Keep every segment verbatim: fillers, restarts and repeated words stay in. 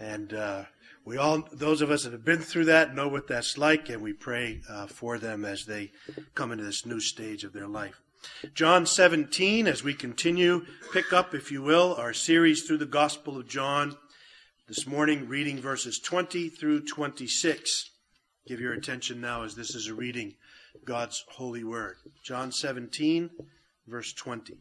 And uh, we all, those of us that have been through that, know what that's like, and we pray uh, for them as they come into this new stage of their life. John seventeen, as we continue, pick up, if you will, our series through the Gospel of John. This morning, reading verses twenty through twenty-six. Give your attention now as this is a reading of God's holy word. John seventeen, verse twenty.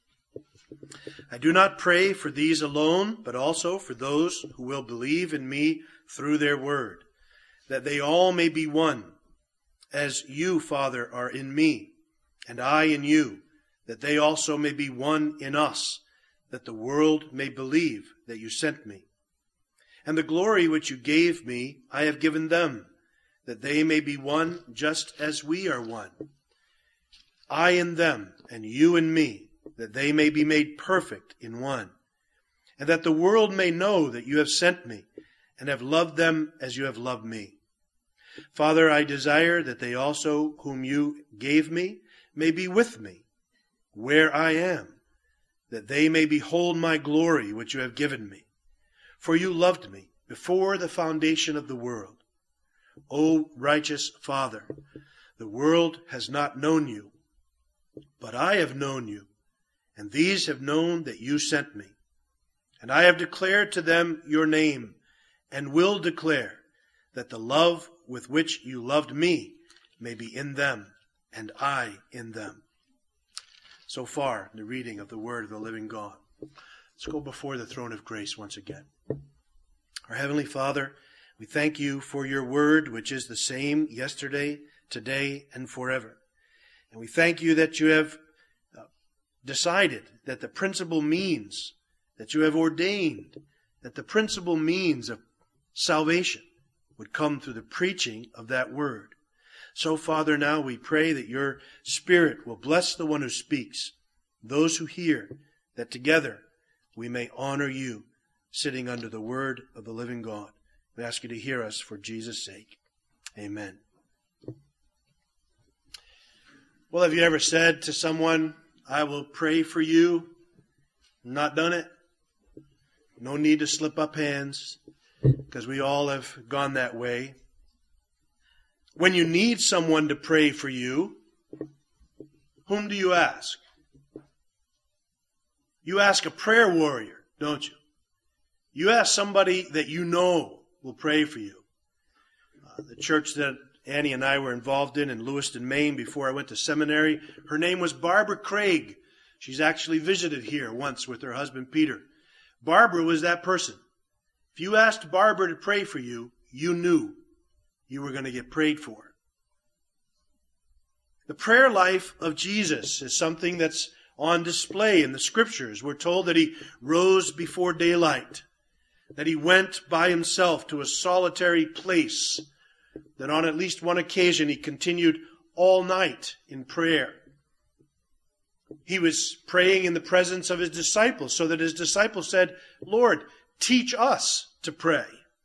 I do not pray for these alone, but also for those who will believe in me through their word, that they all may be one, as you, Father, are in me, and I in you, that they also may be one in us, that the world may believe that you sent me. And the glory which you gave me, I have given them, that they may be one just as we are one. I in them, and you in me, that they may be made perfect in one, and that the world may know that you have sent me, and have loved them as you have loved me. Father, I desire that they also whom you gave me may be with me, where I am, that they may behold my glory which you have given me. For you loved me before the foundation of the world. O righteous Father, the world has not known you, but I have known you, and these have known that you sent me. And I have declared to them your name, and will declare, that the love with which you loved me may be in them, and I in them. So far, the reading of the word of the living God. Let's go before the throne of grace once again. Our Heavenly Father, we thank you for your word, which is the same yesterday, today, and forever. And we thank you that you have decided that the principal means, that you have ordained, that the principal means of salvation would come through the preaching of that word. So, Father, now we pray that your Spirit will bless the one who speaks, those who hear, that together we may honor you, sitting under the word of the living God. We ask you to hear us for Jesus' sake. Amen. Well, have you ever said to someone, I will pray for you? Not done it? No need to slip up hands, because we all have gone that way. When you need someone to pray for you, whom do you ask? You ask a prayer warrior, don't you? You ask somebody that you know will pray for you. Uh, the church that Annie and I were involved in in Lewiston, Maine, before I went to seminary, her name was Barbara Craig. She's actually visited here once with her husband, Peter. Barbara was that person. If you asked Barbara to pray for you, you knew you were going to get prayed for. The prayer life of Jesus is something that's on display in the Scriptures. We're told that he rose before daylight, that he went by himself to a solitary place, that on at least one occasion he continued all night in prayer. He was praying in the presence of his disciples, so that his disciples said, Lord, teach us to pray.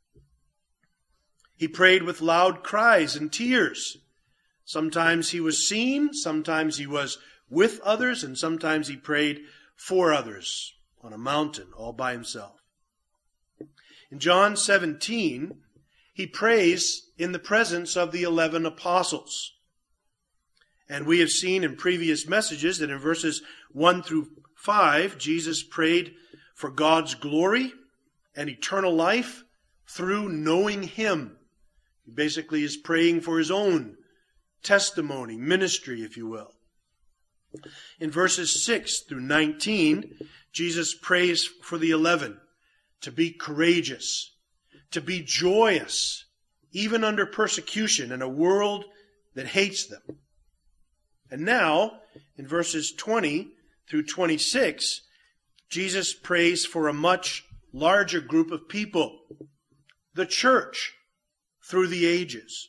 He prayed with loud cries and tears. Sometimes he was seen, sometimes he was with others, and sometimes he prayed for others on a mountain all by himself. In John seventeen, he prays in the presence of the eleven apostles. And we have seen in previous messages that in verses one through five, Jesus prayed for God's glory and eternal life through knowing him. He basically is praying for his own testimony, ministry, if you will. In verses six through nineteen, Jesus prays for the eleven to be courageous, to be joyous, even under persecution in a world that hates them. And now, in verses twenty through twenty-six, Jesus prays for a much larger group of people, the church, through the ages.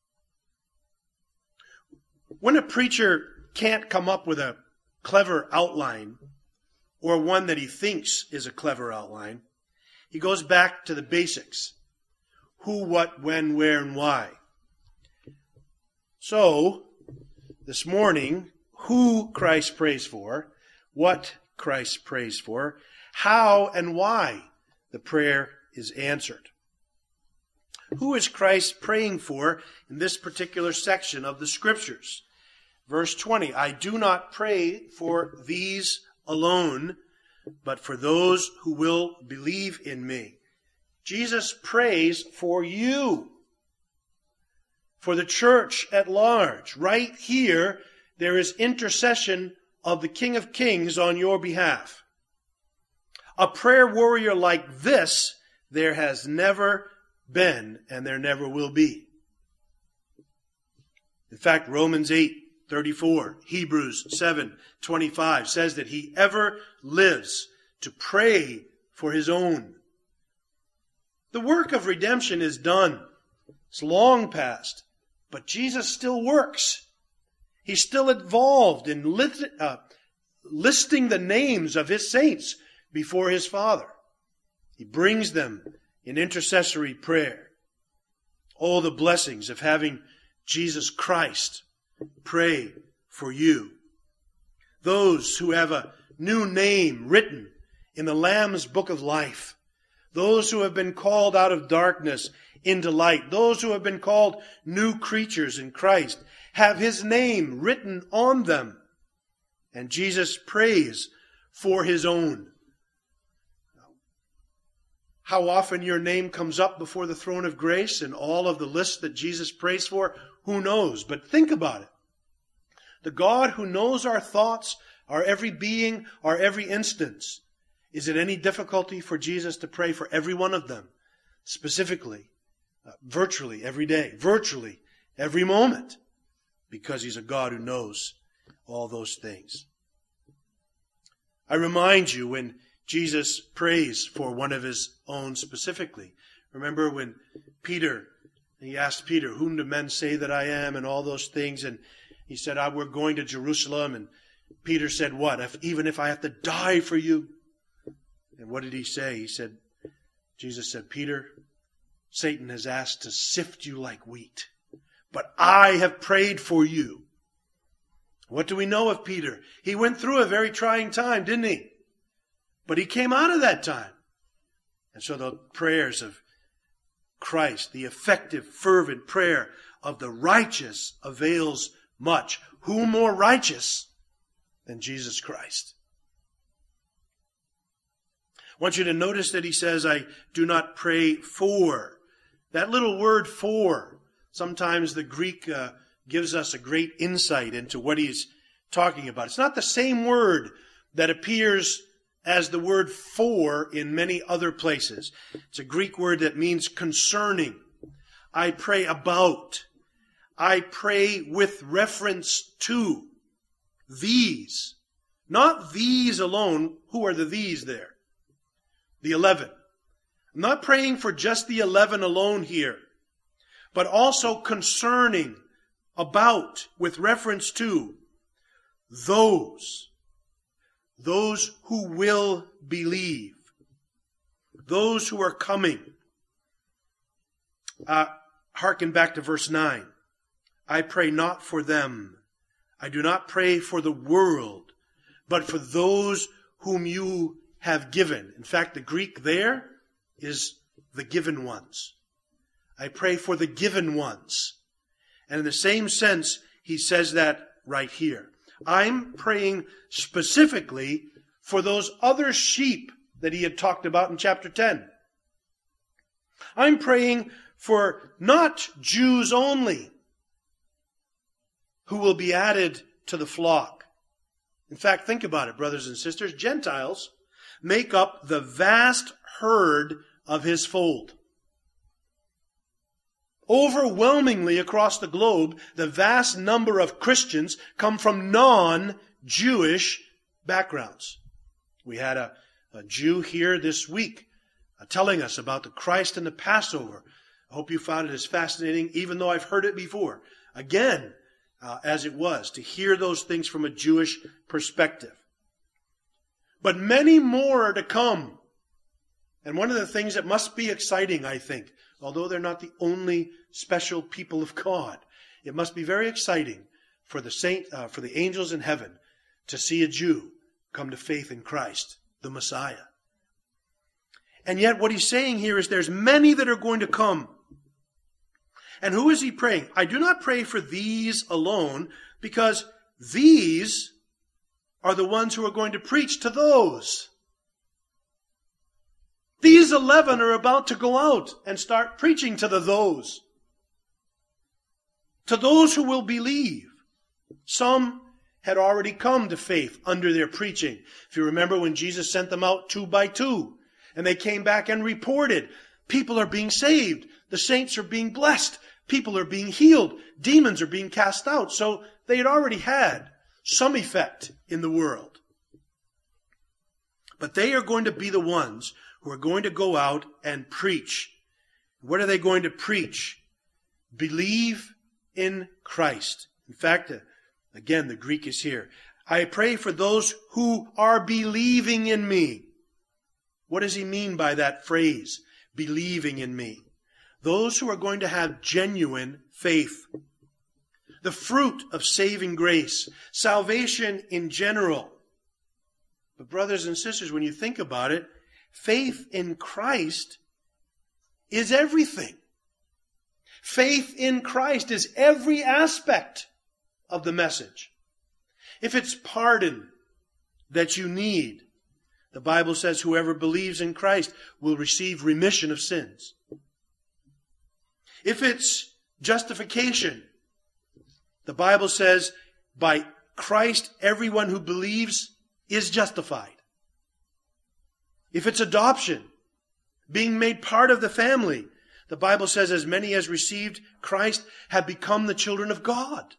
When a preacher can't come up with a clever outline, or one that he thinks is a clever outline, he goes back to the basics. Who, what, when, where, and why. So, this morning, who Christ prays for, what Christ prays for, how and why the prayer is answered. Who is Christ praying for in this particular section of the Scriptures? Verse twenty, I do not pray for these alone, but for those who will believe in me. Jesus prays for you, for the church at large. Right here, there is intercession of the King of Kings on your behalf. A prayer warrior like this, there has never been, and there never will be. In fact, Romans eight thirty-four, Hebrews seven twenty-five says that he ever lives to pray for his own. The work of redemption is done. It's long past, but Jesus still works. He's still involved in list, uh, listing the names of his saints before his Father. He brings them in intercessory prayer. All the blessings of having Jesus Christ pray for you. Those who have a new name written in the Lamb's book of life. Those who have been called out of darkness into light. Those who have been called new creatures in Christ have his name written on them. And Jesus prays for his own. How often your name comes up before the throne of grace and all of the lists that Jesus prays for, who knows? But think about it. The God who knows our thoughts, our every being, our every instance. Is it any difficulty for Jesus to pray for every one of them? Specifically, uh, virtually every day, virtually every moment. Because he's a God who knows all those things. I remind you when Jesus prays for one of his own specifically. Remember when Peter, he asked Peter, whom do men say that I am, and all those things, and he said, ah, we're going to Jerusalem, and Peter said, what, if, even if I have to die for you? And what did he say? He said, Jesus said, Peter, Satan has asked to sift you like wheat, but I have prayed for you. What do we know of Peter? He went through a very trying time, didn't he? But he came out of that time. And so the prayers of Christ, the effective, fervent prayer of the righteous avails much. Who more righteous than Jesus Christ? I want you to notice that he says, I do not pray for. That little word for, sometimes the Greek uh, gives us a great insight into what he's talking about. It's not the same word that appears as the word for in many other places. It's a Greek word that means concerning. I pray about. I pray with reference to these. Not these alone. Who are the these there? The eleven. I'm not praying for just the eleven alone here, but also concerning, about, with reference to those. Those who will believe. Those who are coming. Uh, hearken back to verse nine. I pray not for them. I do not pray for the world, but for those whom you have given. In fact, the Greek there is the given ones. I pray for the given ones. And in the same sense, he says that right here. I'm praying specifically for those other sheep that he had talked about in chapter ten. I'm praying for not Jews only who will be added to the flock. In fact, think about it, brothers and sisters. Gentiles make up the vast herd of his fold. Overwhelmingly across the globe, the vast number of Christians come from non-Jewish backgrounds. We had a, a Jew here this week uh, telling us about the Christ and the Passover. I hope you found it as fascinating, even though I've heard it before. Again, uh, as it was, to hear those things from a Jewish perspective. But many more are to come. And one of the things that must be exciting, I think, although they're not the only special people of God, it must be very exciting for the saint, uh, for the angels in heaven to see a Jew come to faith in Christ, the Messiah. And yet what he's saying here is there's many that are going to come. And who is he praying? I do not pray for these alone, because these are the ones who are going to preach to those. These eleven are about to go out and start preaching to the those. To those who will believe. Some had already come to faith under their preaching. If you remember when Jesus sent them out two by two, and they came back and reported, people are being saved. The saints are being blessed. People are being healed. Demons are being cast out. So they had already had some effect in the world. But they are going to be the ones who are going to go out and preach. What are they going to preach? Believe in Christ. In fact, uh, again, the Greek is here. I pray for those who are believing in me. What does he mean by that phrase? Believing in me. Those who are going to have genuine faith. The fruit of saving grace. Salvation in general. But brothers and sisters, when you think about it, faith in Christ is everything. Faith in Christ is every aspect of the message. If it's pardon that you need, the Bible says whoever believes in Christ will receive remission of sins. If it's justification, the Bible says by Christ everyone who believes is justified. If it's adoption, being made part of the family, the Bible says as many as received Christ have become the children of God.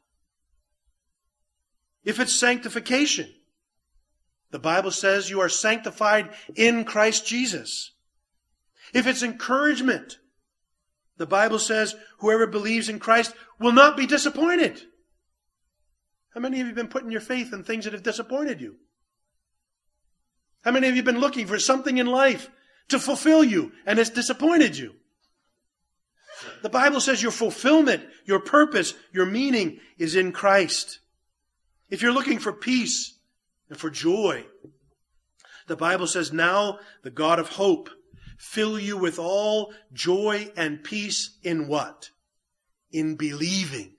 If it's sanctification, the Bible says you are sanctified in Christ Jesus. If it's encouragement, the Bible says whoever believes in Christ will not be disappointed. How many of you have been putting your faith in things that have disappointed you? How many of you have been looking for something in life to fulfill you and it's disappointed you? The Bible says your fulfillment, your purpose, your meaning is in Christ. If you're looking for peace and for joy, the Bible says now the God of hope fill you with all joy and peace in what? In believing.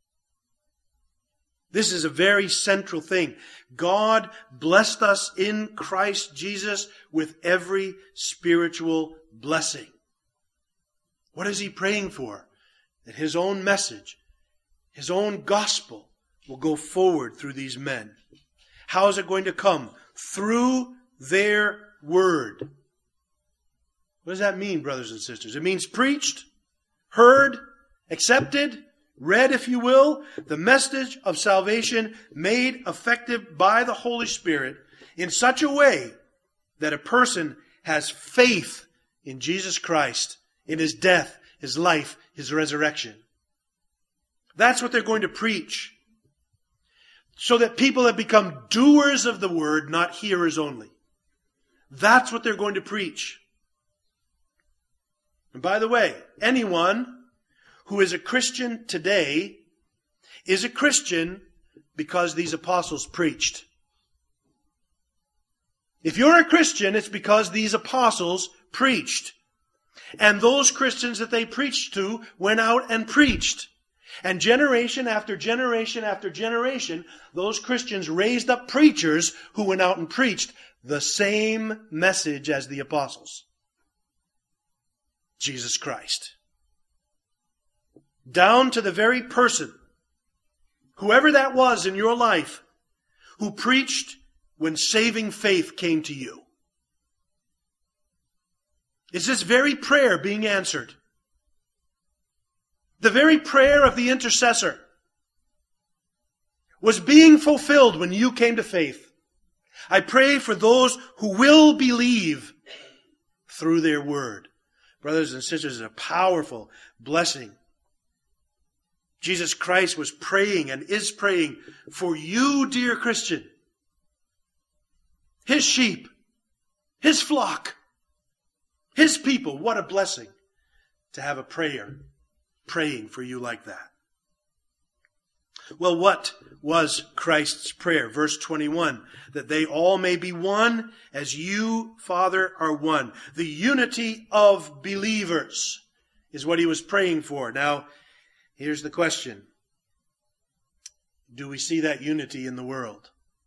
This is a very central thing. God blessed us in Christ Jesus with every spiritual blessing. What is he praying for? That his own message, his own gospel will go forward through these men. How is it going to come? Through their word. What does that mean, brothers and sisters? It means preached, heard, accepted, read, if you will, the message of salvation made effective by the Holy Spirit in such a way that a person has faith in Jesus Christ, in his death, his life, his resurrection. That's what they're going to preach. So that people have become doers of the word, not hearers only. That's what they're going to preach. And by the way, anyone who is a Christian today is a Christian because these apostles preached. If you're a Christian, it's because these apostles preached. And those Christians that they preached to went out and preached. And generation after generation after generation, those Christians raised up preachers who went out and preached the same message as the apostles. Jesus Christ. Down to the very person, whoever that was in your life, who preached when saving faith came to you. Is this very prayer being answered? The very prayer of the intercessor was being fulfilled when you came to faith. I pray for those who will believe through their word. Brothers and sisters, it's a powerful blessing. Jesus Christ was praying and is praying for you, dear Christian. His sheep, his flock, his people. What a blessing to have a prayer praying for you like that. Well, what was Christ's prayer? Verse twenty-one, that they all may be one as you, Father, are one. The unity of believers is what he was praying for. Now, here's the question. Do we see that unity in the world?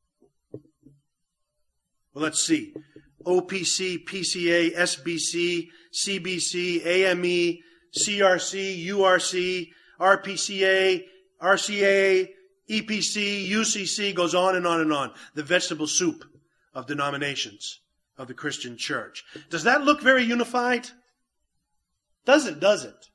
Well, let's see. O P C, P C A, S B C, C B C, A M E, C R C, U R C, R P C A, R C A, E P C, U C C, goes on and on and on. The vegetable soup of denominations of the Christian church. Does that look very unified? Does it? Does it?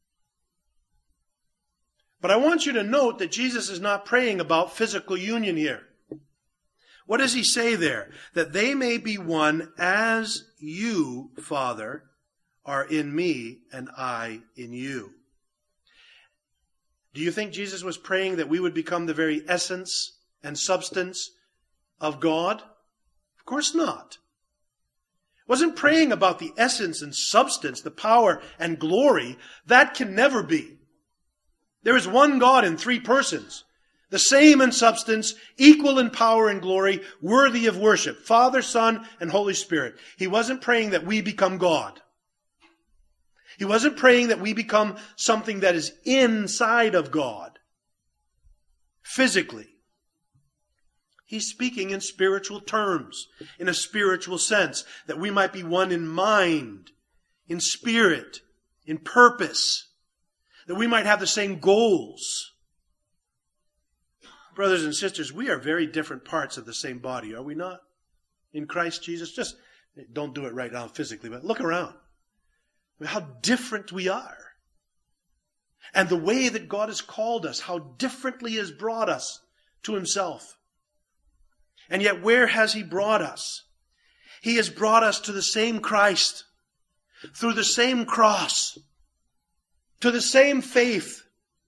But I want you to note that Jesus is not praying about physical union here. What does he say there? That they may be one as you, Father, are in me and I in you. Do you think Jesus was praying that we would become the very essence and substance of God? Of course not. He wasn't praying about the essence and substance, the power and glory. That can never be. There is one God in three persons, the same in substance, equal in power and glory, worthy of worship, Father, Son, and Holy Spirit. He wasn't praying that we become God. He wasn't praying that we become something that is inside of God, physically. He's speaking in spiritual terms, in a spiritual sense, that we might be one in mind, in spirit, in purpose, that we might have the same goals. Brothers and sisters, we are very different parts of the same body, are we not? In Christ Jesus. Just don't do it right now physically, but look around. How different we are. And the way that God has called us, how differently He has brought us to Himself. And yet where has He brought us? He has brought us to the same Christ, through the same cross, to the same faith,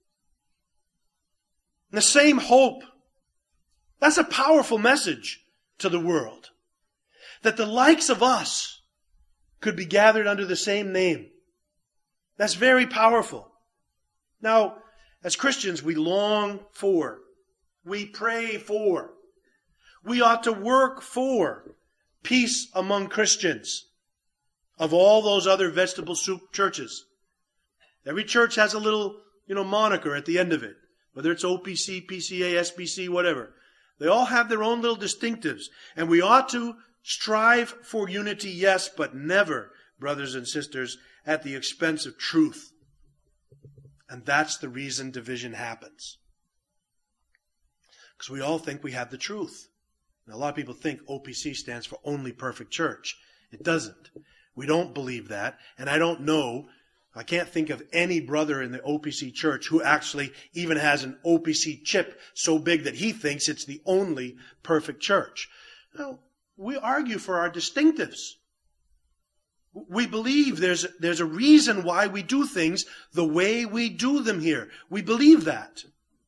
the same hope. That's a powerful message to the world. That the likes of us could be gathered under the same name. That's very powerful. Now, as Christians, we long for, we pray for, we ought to work for peace among Christians of all those other vegetable soup churches. Every church has a little, you know, moniker at the end of it, whether it's O P C, P C A, S B C, whatever. They all have their own little distinctives, and we ought to strive for unity, yes, but never, brothers and sisters, at the expense of truth. And that's the reason division happens. Because we all think we have the truth. Now, a lot of people think O P C stands for Only Perfect Church. It doesn't. We don't believe that, and I don't know, I can't think of any brother in the O P C church who actually even has an O P C chip so big that he thinks it's the only perfect church. Now, we argue for our distinctives. We believe there's, there's a reason why we do things the way we do them here. We believe that.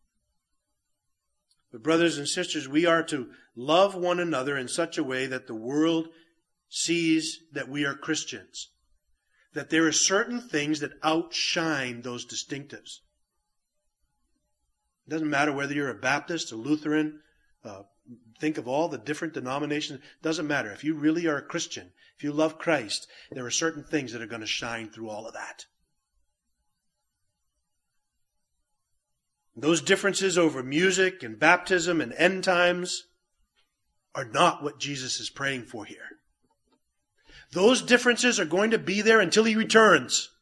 But brothers and sisters, we are to love one another in such a way that the world sees that we are Christians. That there are certain things that outshine those distinctives. It doesn't matter whether you're a Baptist, a Lutheran, uh, think of all the different denominations. It doesn't matter. If you really are a Christian, if you love Christ, there are certain things that are going to shine through all of that. Those differences over music and baptism and end times are not what Jesus is praying for here. Those differences are going to be there until He returns.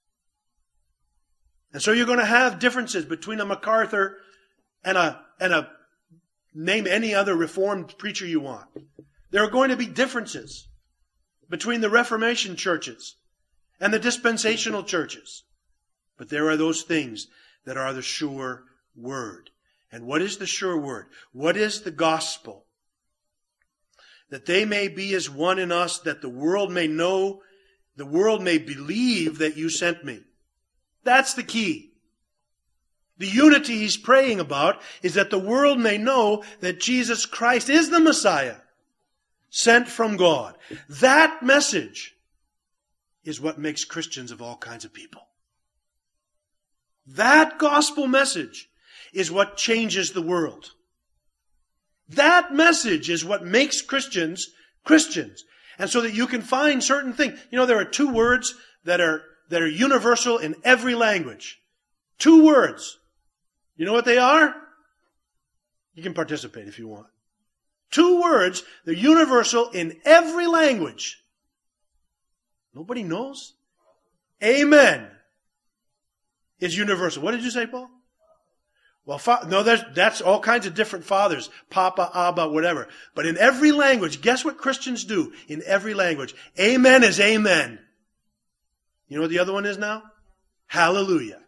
And so you're going to have differences between a MacArthur and a, and a name any other Reformed preacher you want. There are going to be differences between the Reformation churches and the dispensational churches. But there are those things that are the sure word. And what is the sure word? What is the gospel? That they may be as one in us, that the world may know, the world may believe that you sent me. That's the key. The unity He's praying about is that the world may know that Jesus Christ is the Messiah, sent from God. That message is what makes Christians of all kinds of people. That gospel message is what changes the world. That message is what makes Christians Christians. And so that you can find certain things. You know, there are two words that are, that are universal in every language. Two words. You know what they are? You can participate if you want. Two words, they're universal in every language. Nobody knows? Amen is universal. What did you say, Paul? Well, fa- no, there's, that's all kinds of different fathers. Papa, Abba, whatever. But in every language, guess what Christians do? In every language. Amen is amen. You know what the other one is now? Hallelujah.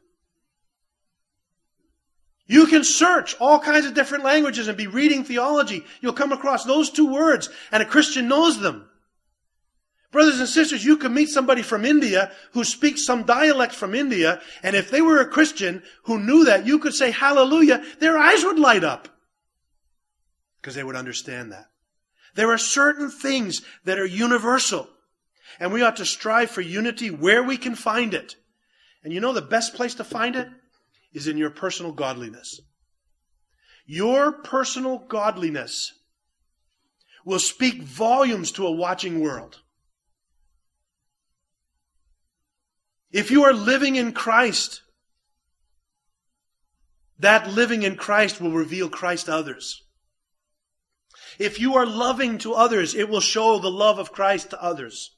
You can search all kinds of different languages and be reading theology. You'll come across those two words, and a Christian knows them. Brothers and sisters, you can meet somebody from India who speaks some dialect from India, and if they were a Christian who knew that, you could say hallelujah, their eyes would light up. Because they would understand that. There are certain things that are universal, and we ought to strive for unity where we can find it. And you know the best place to find it is in your personal godliness. Your personal godliness will speak volumes to a watching world. If you are living in Christ, that living in Christ will reveal Christ to others. If you are loving to others, it will show the love of Christ to others.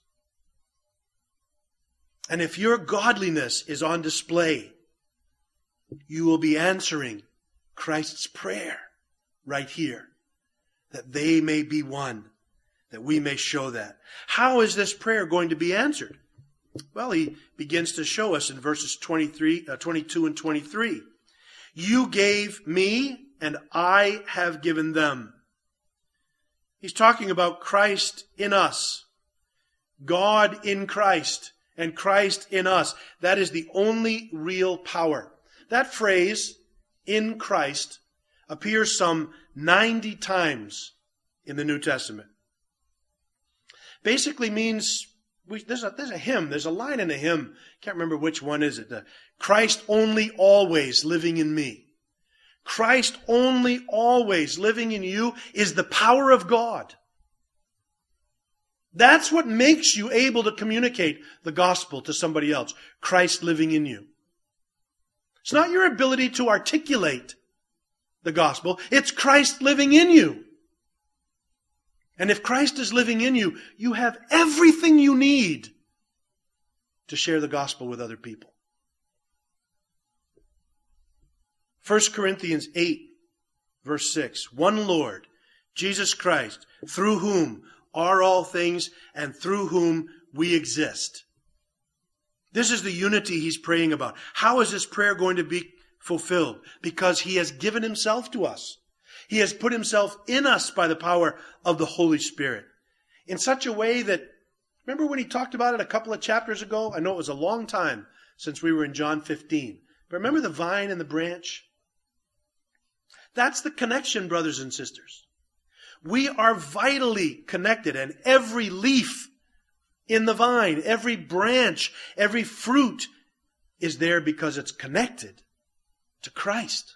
And if your godliness is on display, you will be answering Christ's prayer right here, that they may be one, that we may show that. How is this prayer going to be answered? Well, he begins to show us in verses twenty-three, uh, twenty-two and twenty-three. You gave me, and I have given them. He's talking about Christ in us. God in Christ, and Christ in us. That is the only real power. That phrase, in Christ, appears some ninety times in the New Testament. Basically means, we, there's, a, there's a hymn, there's a line in a hymn, can't remember which one is it, the, Christ only always living in me. Christ only always living in you is the power of God. That's what makes you able to communicate the gospel to somebody else. Christ living in you. It's not your ability to articulate the gospel. It's Christ living in you. And if Christ is living in you, you have everything you need to share the gospel with other people. First Corinthians eight, verse six. One Lord, Jesus Christ, through whom are all things and through whom we exist. This is the unity he's praying about. How is this prayer going to be fulfilled? Because he has given himself to us. He has put himself in us by the power of the Holy Spirit. In such a way that, remember when he talked about it a couple of chapters ago? I know it was a long time since we were in John fifteen. But remember the vine and the branch? That's the connection, brothers and sisters. We are vitally connected, and every leaf in the vine, every branch, every fruit is there because it's connected to Christ.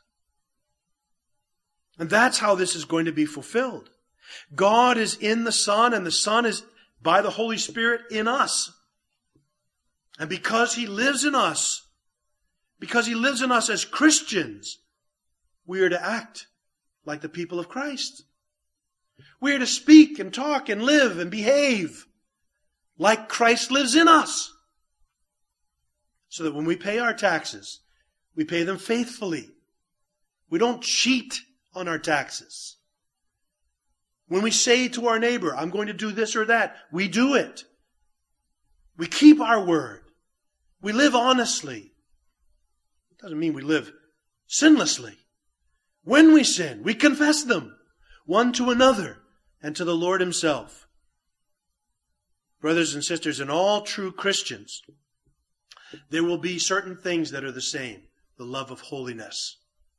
And that's how this is going to be fulfilled. God is in the Son, and the Son is by the Holy Spirit in us. And because He lives in us, because He lives in us as Christians, we are to act like the people of Christ. We are to speak and talk and live and behave like Christ lives in us. So that when we pay our taxes, we pay them faithfully. We don't cheat on our taxes. When we say to our neighbor, I'm going to do this or that, we do it. We keep our word. We live honestly. It doesn't mean we live sinlessly. When we sin, we confess them, one to another and to the Lord Himself. Brothers and sisters, in all true Christians, there will be certain things that are the same. The love of holiness.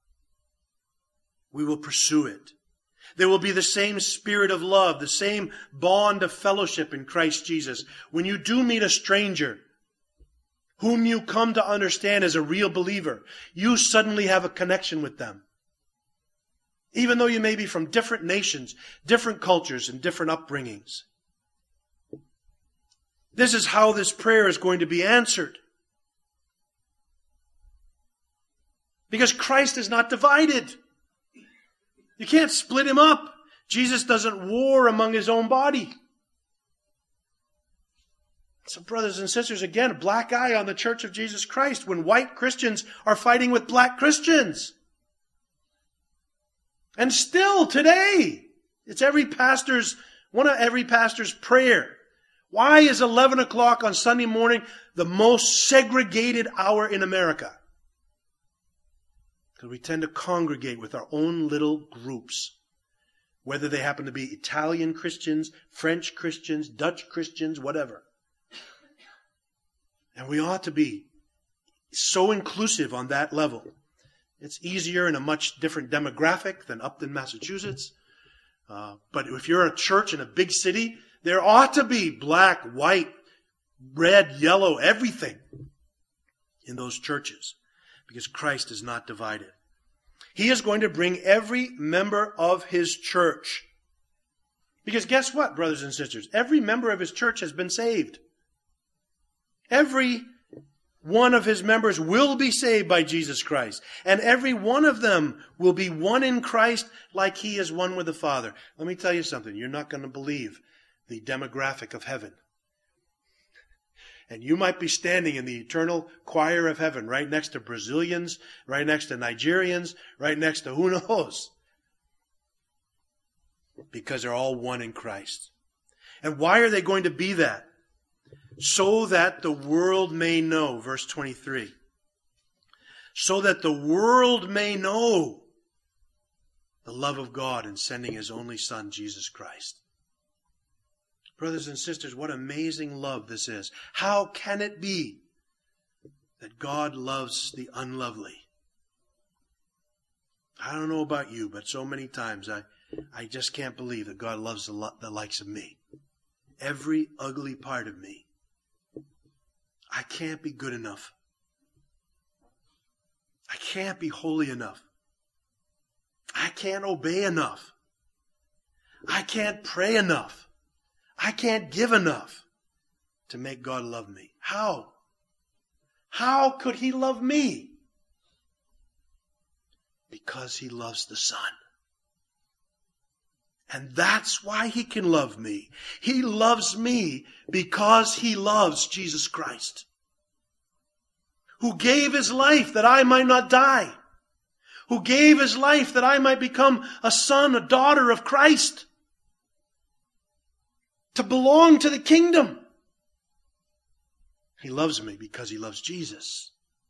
We will pursue it. There will be the same spirit of love, the same bond of fellowship in Christ Jesus. When you do meet a stranger, whom you come to understand as a real believer, you suddenly have a connection with them. Even though you may be from different nations, different cultures, and different upbringings. This is how this prayer is going to be answered. Because Christ is not divided. You can't split him up. Jesus doesn't war among his own body. So brothers and sisters, again, a black eye on the Church of Jesus Christ when white Christians are fighting with black Christians. And still today, it's every pastor's, one of every pastor's prayer. Why is eleven o'clock on Sunday morning the most segregated hour in America? Because we tend to congregate with our own little groups. Whether they happen to be Italian Christians, French Christians, Dutch Christians, whatever. And we ought to be so inclusive on that level. It's easier in a much different demographic than Upton, Massachusetts. Uh, but if you're a church in a big city, there ought to be black, white, red, yellow, everything in those churches. Because Christ is not divided. He is going to bring every member of his church. Because guess what, brothers and sisters? Every member of his church has been saved. Every one of his members will be saved by Jesus Christ. And every one of them will be one in Christ like he is one with the Father. Let me tell you something. You're not going to believe the demographic of heaven. And you might be standing in the eternal choir of heaven right next to Brazilians, right next to Nigerians, right next to who knows. Because they're all one in Christ. And why are they going to be that? So that the world may know, verse twenty-three. So that the world may know the love of God in sending his only Son, Jesus Christ. Brothers and sisters, what amazing love this is. How can it be that God loves the unlovely? I don't know about you, but so many times I, I just can't believe that God loves the, lo- the likes of me. Every ugly part of me. I can't be good enough. I can't be holy enough. I can't obey enough. I can't pray enough. I can't give enough to make God love me. How? How could he love me? Because he loves the Son. And that's why he can love me. He loves me because he loves Jesus Christ, who gave his life that I might not die, who gave his life that I might become a son, a daughter of Christ, to belong to the kingdom. He loves me because he loves Jesus.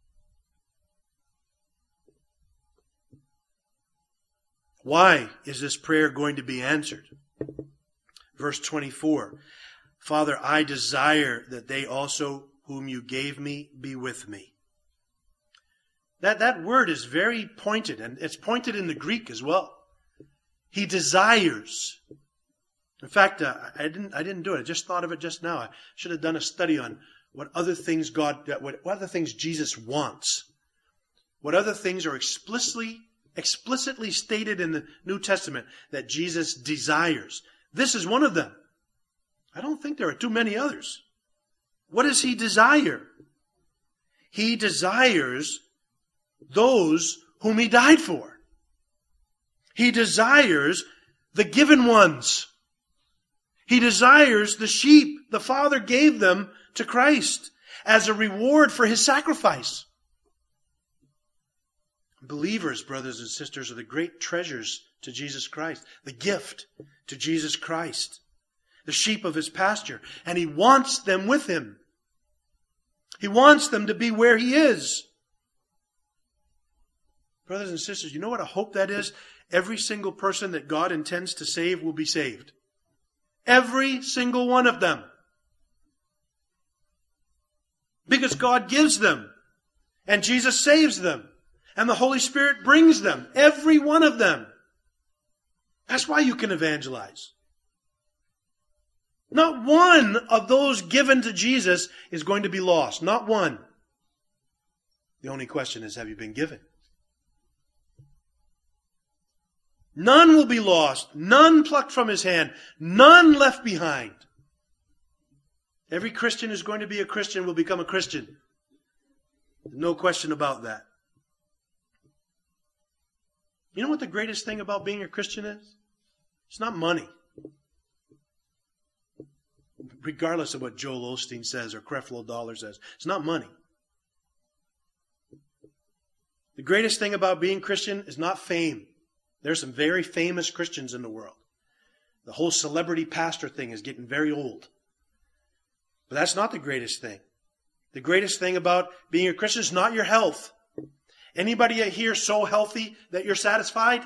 Why is this prayer going to be answered? Verse twenty-four. Father, I desire that they also whom you gave me be with me. That, that word is very pointed, and it's pointed in the Greek as well. He desires. In fact, uh, I didn't. I didn't do it. I just thought of it just now. I should have done a study on what other things God, what, what other things Jesus wants, what other things are explicitly, explicitly stated in the New Testament that Jesus desires. This is one of them. I don't think there are too many others. What does he desire? He desires those whom he died for. He desires the given ones. He desires the sheep the Father gave them to Christ as a reward for his sacrifice. Believers, brothers and sisters, are the great treasures to Jesus Christ, the gift to Jesus Christ, the sheep of his pasture, and he wants them with him. He wants them to be where he is. Brothers and sisters, you know what a hope that is? Every single person that God intends to save will be saved. Every single one of them. Because God gives them. And Jesus saves them. And the Holy Spirit brings them. Every one of them. That's why you can evangelize. Not one of those given to Jesus is going to be lost. Not one. The only question is, have you been given? None will be lost, none plucked from his hand, none left behind. Every Christian who's going to be a Christian will become a Christian. No question about that. You know what the greatest thing about being a Christian is? It's not money. Regardless of what Joel Osteen says or Creflo Dollar says, it's not money. The greatest thing about being Christian is not fame. There's some very famous Christians in the world. The whole celebrity pastor thing is getting very old. But that's not the greatest thing. The greatest thing about being a Christian is not your health. Anybody here so healthy that you're satisfied?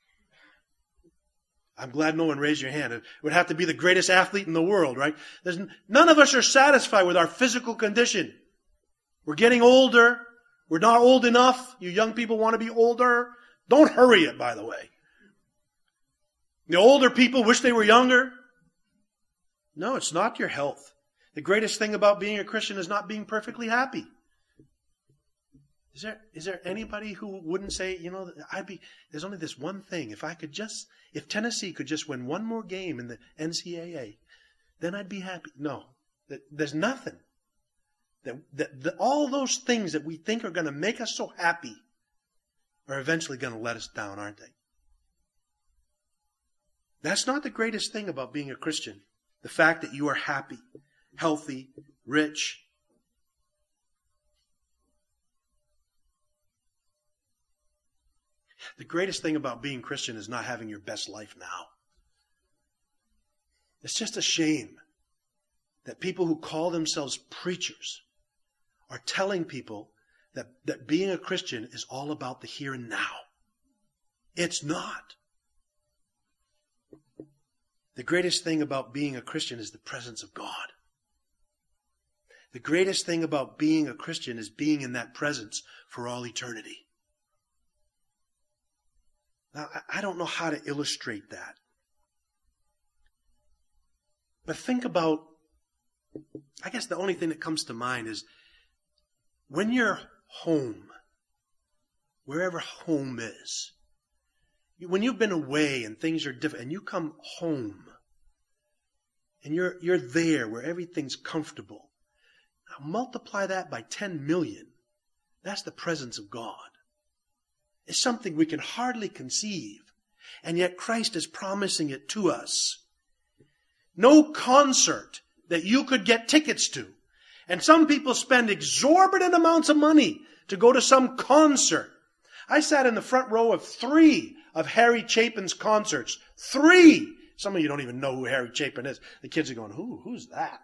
I'm glad no one raised your hand. It would have to be the greatest athlete in the world, right? There's, none of us are satisfied with our physical condition. We're getting older. We're not old enough. You young people want to be older. Don't hurry it, by the way. The older people wish they were younger. No, it's not your health. The greatest thing about being a Christian is not being perfectly happy. Is there, is there anybody who wouldn't say, you know, I'd be, there's only this one thing. If I could just, if Tennessee could just win one more game in the N C double A, then I'd be happy. No, there's nothing. That, that, that all those things that we think are going to make us so happy are eventually going to let us down, aren't they? That's not the greatest thing about being a Christian. The fact that you are happy, healthy, rich. The greatest thing about being Christian is not having your best life now. It's just a shame that people who call themselves preachers are telling people that, that being a Christian is all about the here and now. It's not. The greatest thing about being a Christian is the presence of God. The greatest thing about being a Christian is being in that presence for all eternity. Now, I don't know how to illustrate that. But think about, I guess the only thing that comes to mind is when you're home, wherever home is, when you've been away and things are different, and you come home, and you're, you're there where everything's comfortable, now multiply that by ten million. That's the presence of God. It's something we can hardly conceive, and yet Christ is promising it to us. No concert that you could get tickets to. And some people spend exorbitant amounts of money to go to some concert. I sat in the front row of three of Harry Chapin's concerts. Three! Some of you don't even know who Harry Chapin is. The kids are going, who? Who's that?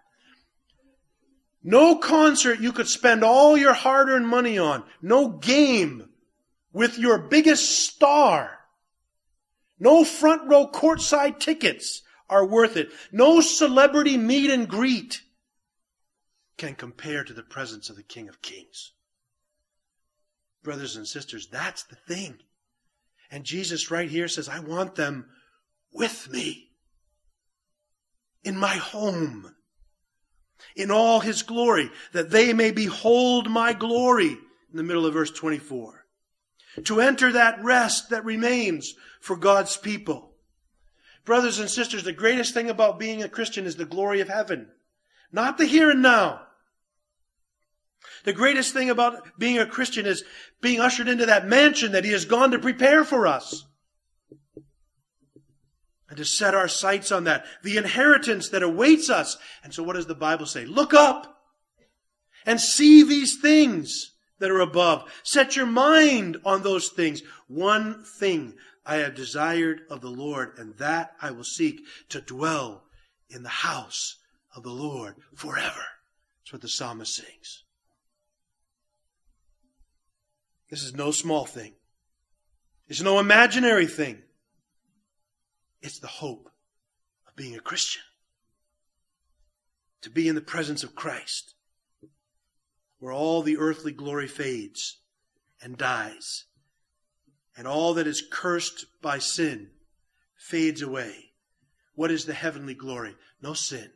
No concert you could spend all your hard-earned money on. No game with your biggest star. No front row courtside tickets are worth it. No celebrity meet and greet can compare to the presence of the King of Kings. Brothers and sisters, that's the thing. And Jesus right here says, I want them with me. In my home. In all His glory. That they may behold my glory. In the middle of verse twenty-four. To enter that rest that remains for God's people. Brothers and sisters, the greatest thing about being a Christian is the glory of heaven. Not the here and now. The greatest thing about being a Christian is being ushered into that mansion that He has gone to prepare for us. And to set our sights on that. The inheritance that awaits us. And so what does the Bible say? Look up and see these things that are above. Set your mind on those things. One thing I have desired of the Lord, and that I will seek, to dwell in the house of the Lord forever. That's what the psalmist sings. This is no small thing. It's no imaginary thing. It's the hope of being a Christian. To be in the presence of Christ, where all the earthly glory fades and dies, and all that is cursed by sin fades away. What is the heavenly glory? No sin.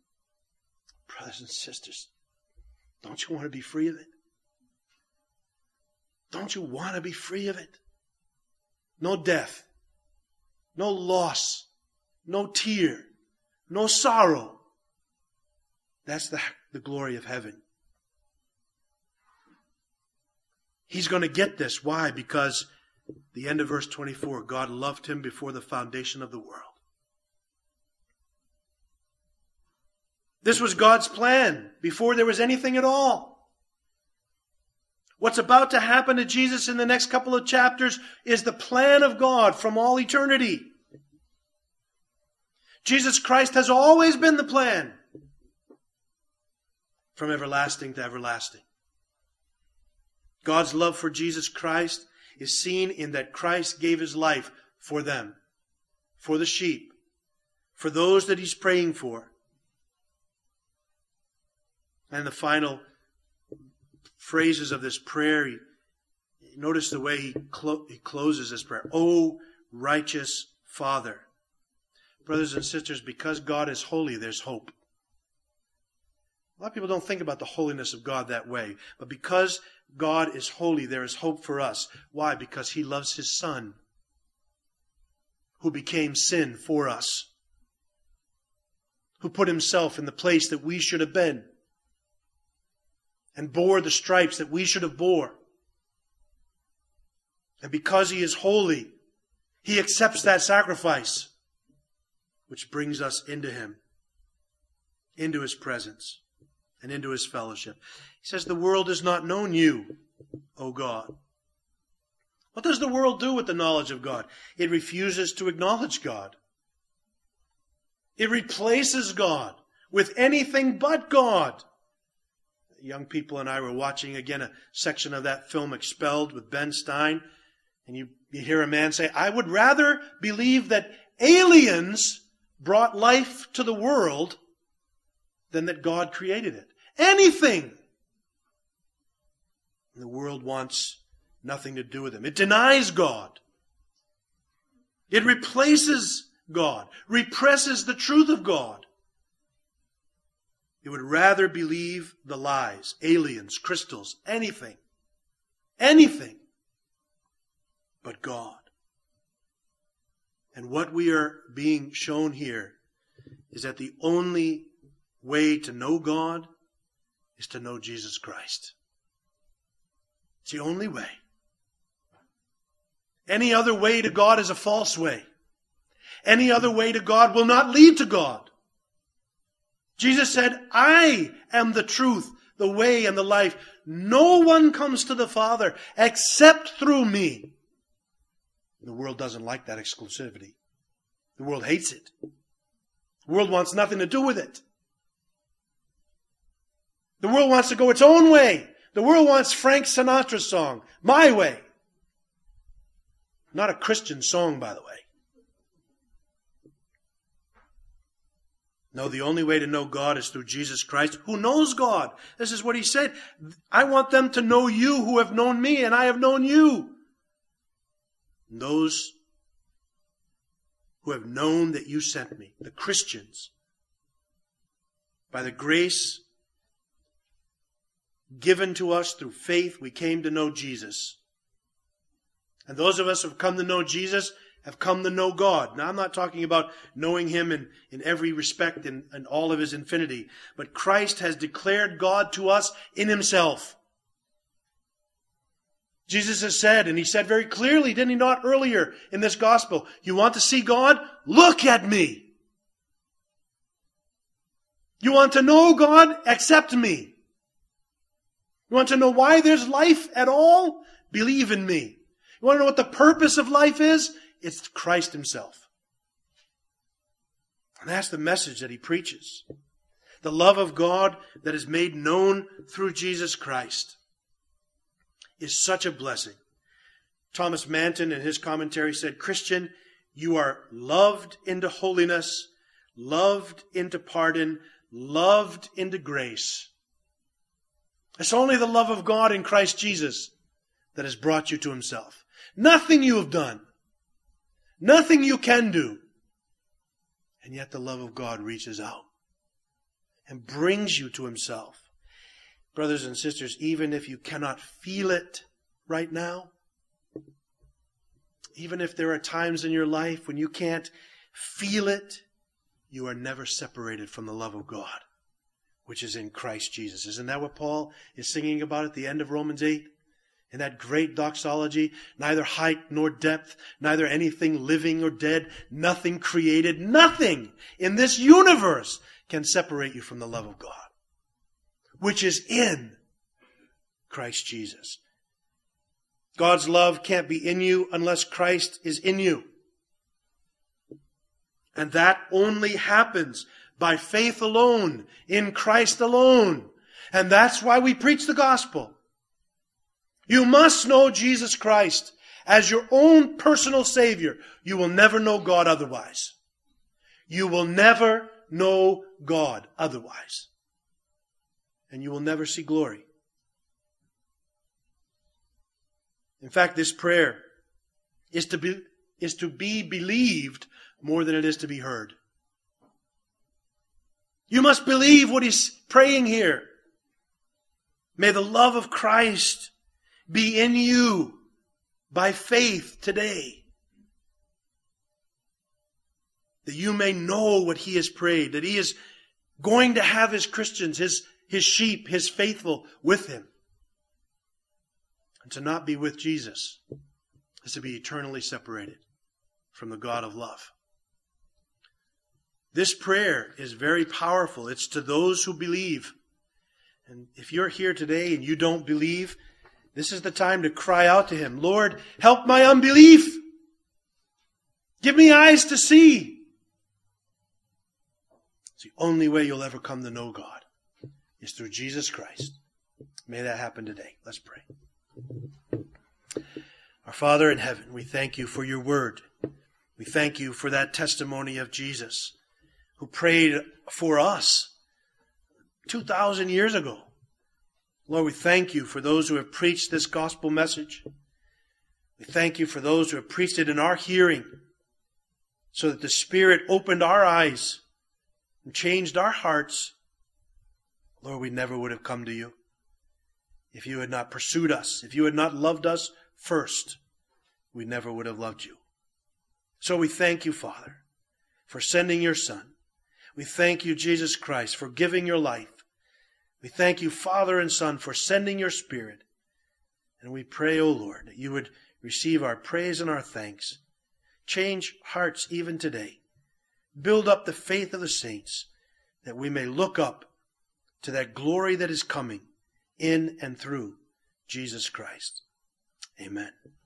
Brothers and sisters, don't you want to be free of it? Don't you want to be free of it? No death, no loss, no tear, no sorrow. That's the, the glory of heaven. He's going to get this. Why? Because the end of verse twenty-four, God loved him before the foundation of the world. This was God's plan before there was anything at all. What's about to happen to Jesus in the next couple of chapters is the plan of God from all eternity. Jesus Christ has always been the plan from everlasting to everlasting. God's love for Jesus Christ is seen in that Christ gave his life for them, for the sheep, for those that he's praying for. And the final phrases of this prayer, he, notice the way he, clo- he closes this prayer. O righteous Father. Brothers and sisters, because God is holy, there's hope. A lot of people don't think about the holiness of God that way. But because God is holy, there is hope for us. Why? Because he loves his Son, who became sin for us, who put himself in the place that we should have been, and bore the stripes that we should have bore. And because he is holy, he accepts that sacrifice, which brings us into him, into his presence, and into his fellowship. He says, the world has not known you, O God. What does the world do with the knowledge of God? It refuses to acknowledge God. It replaces God with anything but God. Young people and I were watching again a section of that film Expelled with Ben Stein. And you, you hear a man say, I would rather believe that aliens brought life to the world than that God created it. Anything. And the world wants nothing to do with him. It denies God. It replaces God, represses the truth of God. It would rather believe the lies, aliens, crystals, anything, anything but God. And what we are being shown here is that the only way to know God is to know Jesus Christ. It's the only way. Any other way to God is a false way. Any other way to God will not lead to God. Jesus said, I am the truth, the way, and the life. No one comes to the Father except through me. The world doesn't like that exclusivity. The world hates it. The world wants nothing to do with it. The world wants to go its own way. The world wants Frank Sinatra's song, My Way. Not a Christian song, by the way. No, the only way to know God is through Jesus Christ, who knows God. This is what he said. I want them to know you who have known me, and I have known you. And those who have known that you sent me, the Christians, by the grace given to us through faith, we came to know Jesus. And those of us who have come to know Jesus have come to know God. Now, I'm not talking about knowing him in, in every respect and in, in all of his infinity. But Christ has declared God to us in himself. Jesus has said, and he said very clearly, didn't he not, earlier in this gospel, you want to see God? Look at me. You want to know God? Accept me. You want to know why there's life at all? Believe in me. You want to know what the purpose of life is? It's Christ himself. And that's the message that he preaches. The love of God that is made known through Jesus Christ is such a blessing. Thomas Manton in his commentary said, Christian, you are loved into holiness, loved into pardon, loved into grace. It's only the love of God in Christ Jesus that has brought you to himself. Nothing you have done. Nothing you can do. And yet the love of God reaches out and brings you to himself. Brothers and sisters, even if you cannot feel it right now? Even if there are times in your life when you can't feel it, you are never separated from the love of God, which is in Christ Jesus. Isn't that what Paul is singing about at the end of Romans eight? In that great doxology, neither height nor depth, neither anything living or dead, nothing created, nothing in this universe can separate you from the love of God, which is in Christ Jesus. God's love can't be in you unless Christ is in you. And that only happens by faith alone, in Christ alone. And that's why we preach the gospel. You must know Jesus Christ as your own personal Savior. You will never know God otherwise. You will never know God otherwise. And you will never see glory. In fact, this prayer is to be, is to be believed more than it is to be heard. You must believe what he's praying here. May the love of Christ be in you by faith today. That you may know what he has prayed. That he is going to have his Christians, his, his sheep, his faithful with him. And to not be with Jesus is to be eternally separated from the God of love. This prayer is very powerful. It's to those who believe. And if you're here today and you don't believe, this is the time to cry out to him, Lord, help my unbelief. Give me eyes to see. It's the only way you'll ever come to know God is through Jesus Christ. May that happen today. Let's pray. Our Father in heaven, we thank you for your word. We thank you for that testimony of Jesus who prayed for us two thousand years ago. Lord, we thank you for those who have preached this gospel message. We thank you for those who have preached it in our hearing so that the Spirit opened our eyes and changed our hearts. Lord, we never would have come to you if you had not pursued us, if you had not loved us first. We never would have loved you. So we thank you, Father, for sending your Son. We thank you, Jesus Christ, for giving your life. We thank you, Father and Son, for sending your Spirit. And we pray, O Lord, that you would receive our praise and our thanks. Change hearts even today. Build up the faith of the saints, that we may look up to that glory that is coming in and through Jesus Christ. Amen.